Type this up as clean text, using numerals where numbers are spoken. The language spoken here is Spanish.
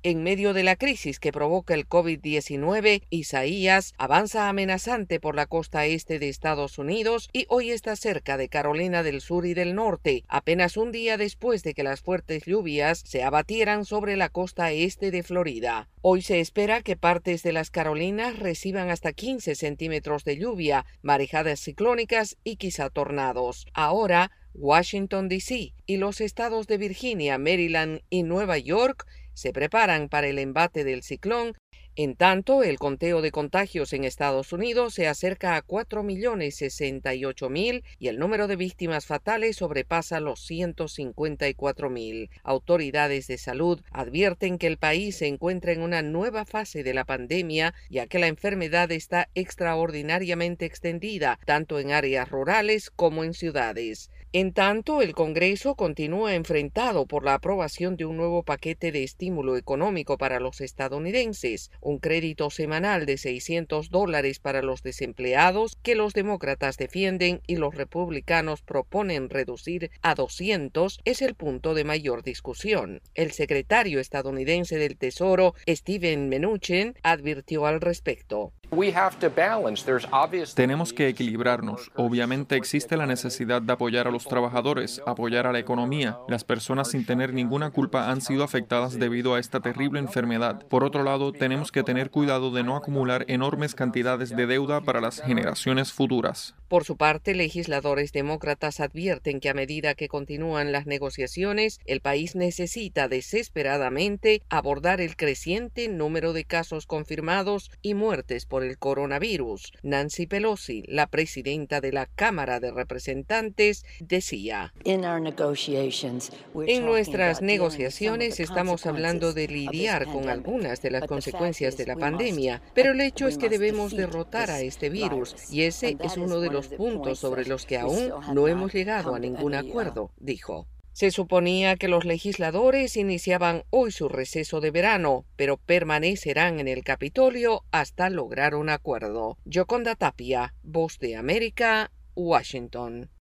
En medio de la crisis que provoca el COVID-19, Isaías avanza amenazante por la costa este de Estados Unidos y hoy está cerca de Carolina del Sur y del Norte, apenas un día después de que las fuertes lluvias se abatieran sobre la costa este de Florida. Hoy se espera que partes de las Carolinas reciban hasta 15 centímetros de lluvia, marejadas ciclónicas y quizá tornados. Ahora, Washington, D.C. y los estados de Virginia, Maryland y Nueva York se preparan para el embate del ciclón. En tanto, el conteo de contagios en Estados Unidos se acerca a 4.068.000 y el número de víctimas fatales sobrepasa los 154.000. Autoridades de salud advierten que el país se encuentra en una nueva fase de la pandemia, ya que la enfermedad está extraordinariamente extendida, tanto en áreas rurales como en ciudades. En tanto, el Congreso continúa enfrentado por la aprobación de un nuevo paquete de estímulo económico para los estadounidenses, un crédito semanal de $600 para los desempleados que los demócratas defienden y los republicanos proponen reducir a $200 es el punto de mayor discusión. El secretario estadounidense del Tesoro, Steven Mnuchin, advirtió al respecto. Tenemos que equilibrarnos. Obviamente existe la necesidad de apoyar a los trabajadores, apoyar a la economía. Las personas sin tener ninguna culpa han sido afectadas debido a esta terrible enfermedad. Por otro lado, tenemos que tener cuidado de no acumular enormes cantidades de deuda para las generaciones futuras. Por su parte, legisladores demócratas advierten que a medida que continúan las negociaciones, el país necesita desesperadamente abordar el creciente número de casos confirmados y muertes por el coronavirus. Nancy Pelosi, la presidenta de la Cámara de Representantes, decía: En nuestras negociaciones estamos hablando de lidiar con algunas de las consecuencias de la pandemia, pero el hecho es que debemos derrotar a este virus y ese es uno de los puntos sobre los que aún no hemos llegado a ningún acuerdo, dijo. Se suponía que los legisladores iniciaban hoy su receso de verano, pero permanecerán en el Capitolio hasta lograr un acuerdo. Yoconda Tapia, Voz de América, Washington.